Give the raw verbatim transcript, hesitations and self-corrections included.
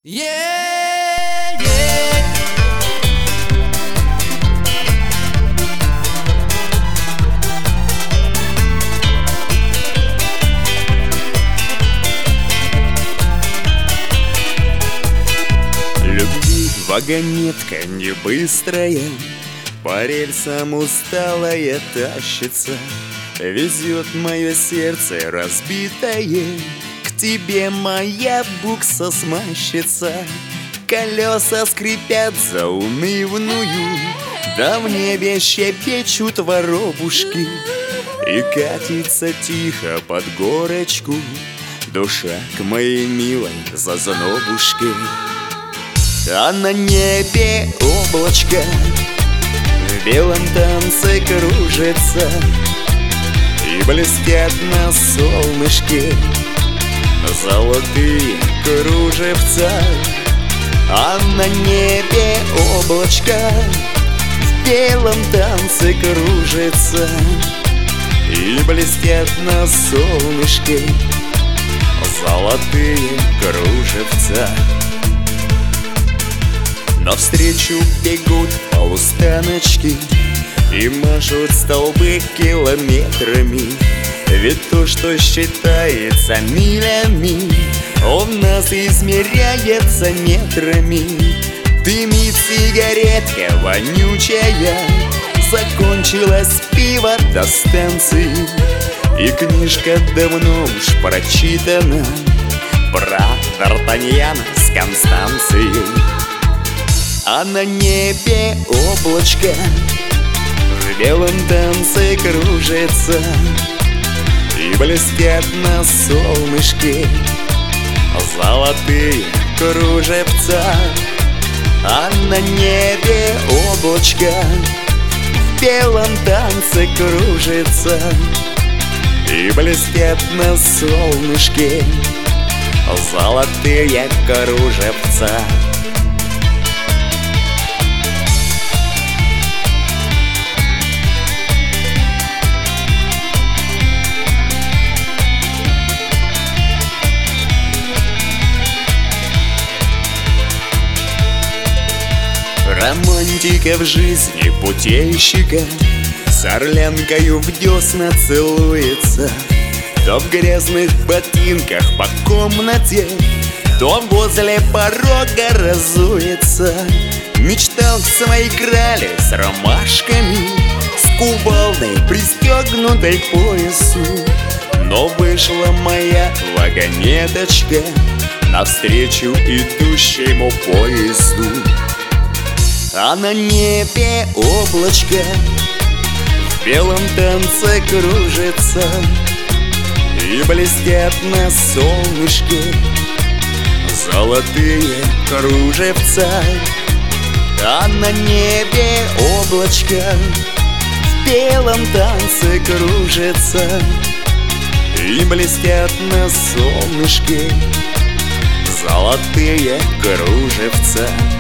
Yeah, yeah. Любви вагонетка не быстрая, по рельсам усталая тащится, везет мое сердце разбитое, к тебе моя букса смащится. Колеса скрипят заунывную, да в небе щебечут воробушки, и катится тихо под горочку душа к моей милой зазнобушке. А на небе облачко в белом танце кружится, и блестят на солнышке золотые кружевца. А на небе облачко в белом танце кружится, и блестят на солнышке золотые кружевца. Навстречу бегут полустаночки и машут столбы километрами, ведь то, что считается милями, у нас измеряется метрами. Дымит сигаретка вонючая, закончилось пиво до станции, и книжка давно уж прочитана про Д'Артаньяна с Констанцией. А на небе облачко в белом танце кружится, и блестят на солнышке золотые кружевца. А на небе облачко в белом танце кружится, и блестят на солнышке золотые кружевца. Романтика в жизни путейщика с орлянкою в десна целуется, то в грязных ботинках по комнате, то возле порога разуется. Мечтал к своей крале с ромашками, с кувалдой, пристегнутой к поясу, но вышла моя вагонеточка навстречу идущему поезду. А на небе облачко в белом танце кружится, и блестят на солнышке золотые кружевца. А на небе облачко в белом танце кружится, и блестят на солнышке золотые кружевца.